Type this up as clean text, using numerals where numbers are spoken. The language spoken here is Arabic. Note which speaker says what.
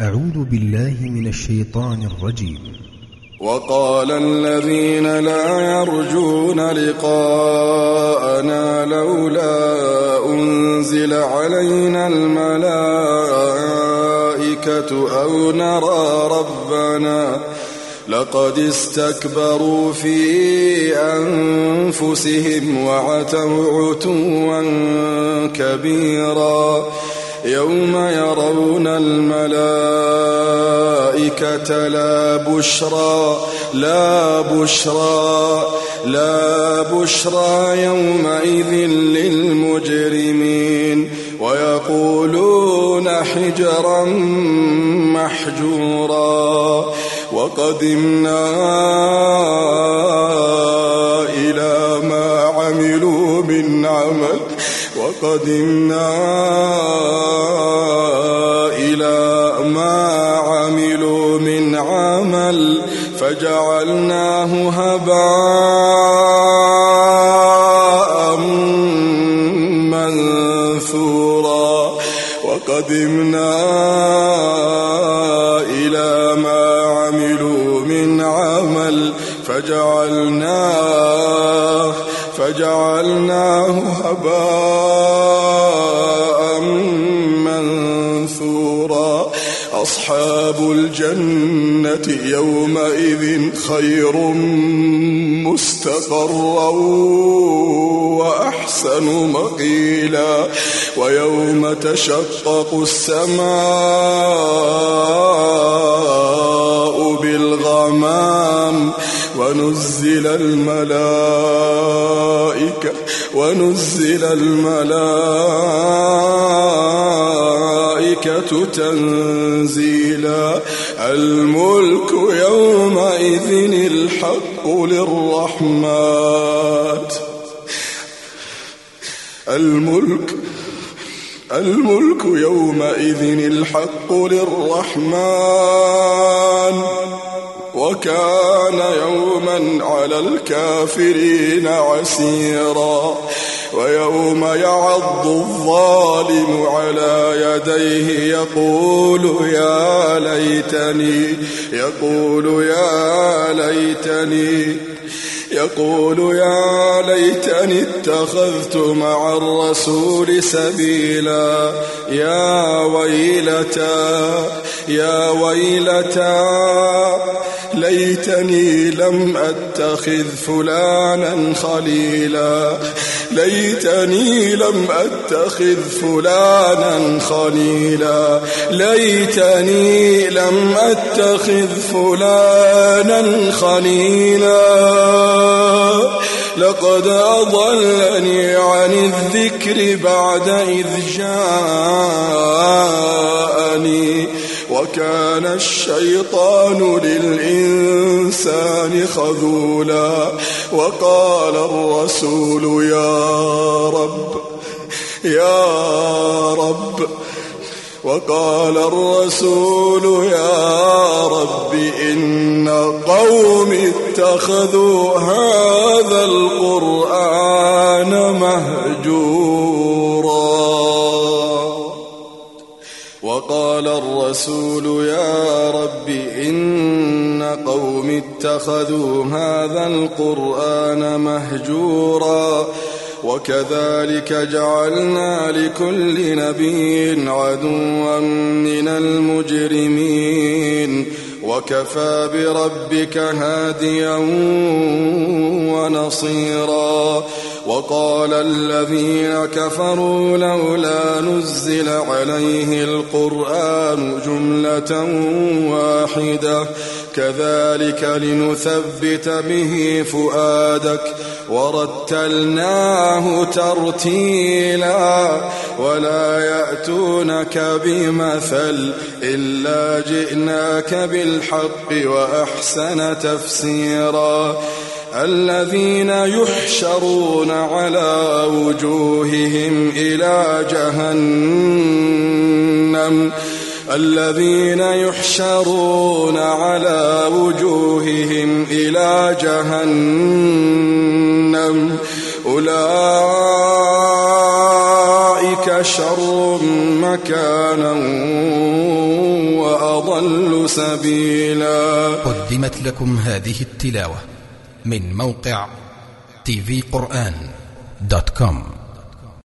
Speaker 1: أعوذ بالله من الشيطان الرجيم.
Speaker 2: وقال الذين لا يرجون لقاءنا لولا أنزل علينا الملائكة أو نرى ربنا لقد استكبروا في أنفسهم وعتوا عتوا كبيرا يوم يرون الملائكة لا بشرى يومئذ للمجرمين ويقولون حجرا محجورا وقدمنا إلى ما عملوا من عمل فجعلناه هباء منثورا وقدمنا إلى ما عملوا من عمل فجعلناه هباء منثورا أصحاب الجنة يومئذ خير مستقرا وأحسن مقيلا ويوم تشقق السماء بالغمام ونزل الملائكة تنزيلا الملك يومئذ الحق للرحمن الملك يومئذ الحق للرحمن وكان يوما على الكافرين عسيرا ويوم يعض الظالم على يديه يقول يا ليتني اتخذت مع الرسول سبيلا يا ويلتى ليتني لم أتخذ فلانا خليلا ليتني لم أتخذ فلانا خليلا لقد أضلني عن الذكر بعد إذ جاءني وكان الشيطان للإنسان خذولا وقال الرسول يا رب إن قومي اتخذوا هذا القرآن مهجورا وقال الرسول يا رب إن قومي اتخذوا هذا القرآن مهجورا وكذلك جعلنا لكل نبي عدوا من المجرمين وكفى بربك هاديا ونصيرا وقال الذين كفروا لولا نزل عليه القرآن جملة واحدة كذلك لنثبت به فؤادك ورتلناه ترتيلا ولا يأتونك بمثل إلا جئناك بالحق وأحسن تفسيرا الذين يحشرون على وجوههم إلى جهنم أولئك شر مكانا وأضل وأضل سبيلا.
Speaker 1: قدمت لكم هذه التلاوة من موقع tvquran.com.